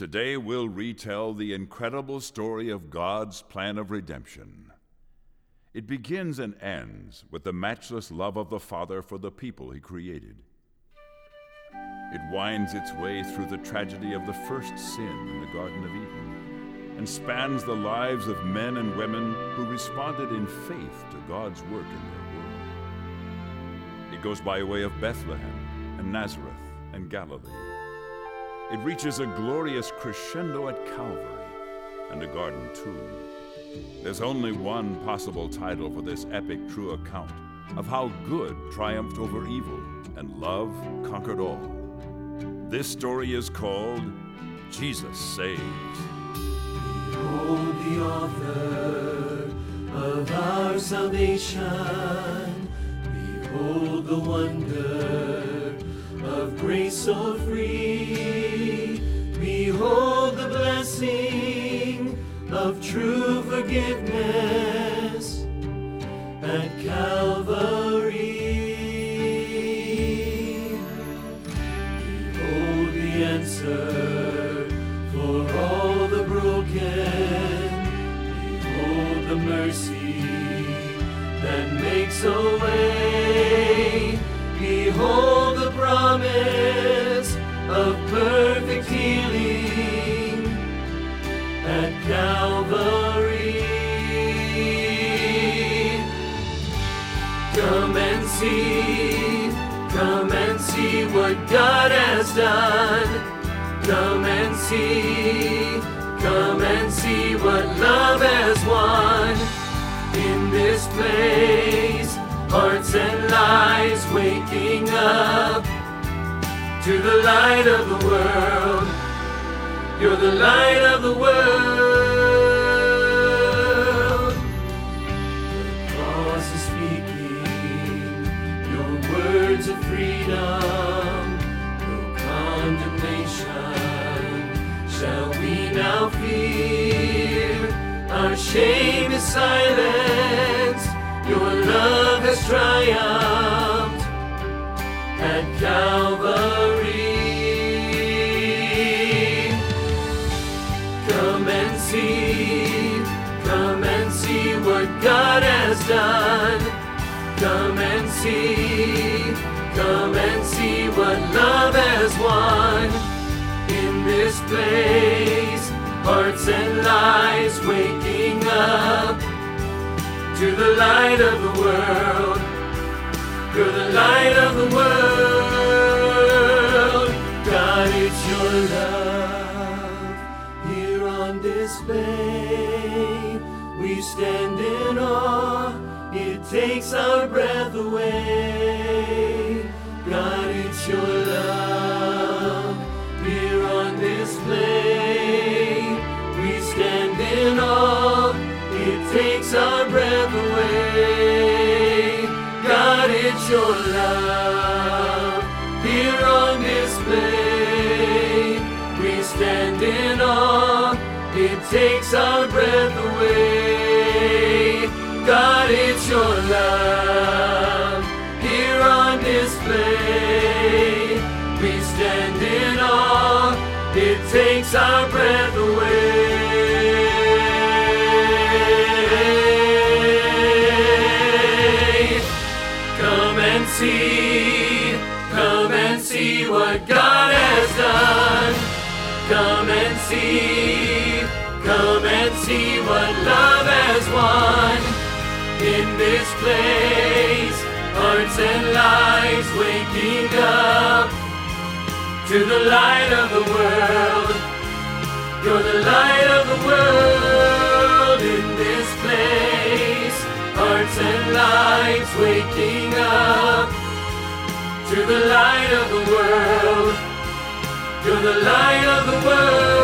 Today we'll retell the incredible story of God's plan of redemption. It begins and ends with the matchless love of the Father for the people He created. It winds its way through the tragedy of the first sin in the Garden of Eden and spans the lives of men and women who responded in faith to God's work in their world. It goes by way of Bethlehem and Nazareth and Galilee. It reaches a glorious crescendo at Calvary and a garden tomb. There's only one possible title for this epic true account of how good triumphed over evil and love conquered all. This story is called Jesus Saves. Behold the author of our salvation. Behold the wonder of grace so free. Behold the blessing of true forgiveness at Calvary. Behold the answer for all the broken. Behold the mercy that makes a way. Behold the promise of perfect healing at Calvary. Come and see what God has done. Come and see what love has won. In this place, hearts and lives waking up to the light of the world. You're the light of the world. The cross is speaking your words of freedom. No condemnation shall we now fear. Our shame is silenced. Your love has triumphed at Calvary. Come and see what God has done. Come and see what love has won. In this place, hearts and lives waking up to the light of the world. You're the light of the world. God, it's your love here on display. We stand in awe. It takes our breath away. God, it's your love here on display. We stand in awe. It takes our breath away. God, it's your love here on display. We stand in awe. It takes our breath away. God, it's your love here on display. We stand in awe. It takes our breath away. Come and see what God has done. Come and see what love has won. In this place, hearts and lives waking up to the light of the world. You're the light of the world. In this place, hearts and lives waking up to the light of the world. You're the light of the world.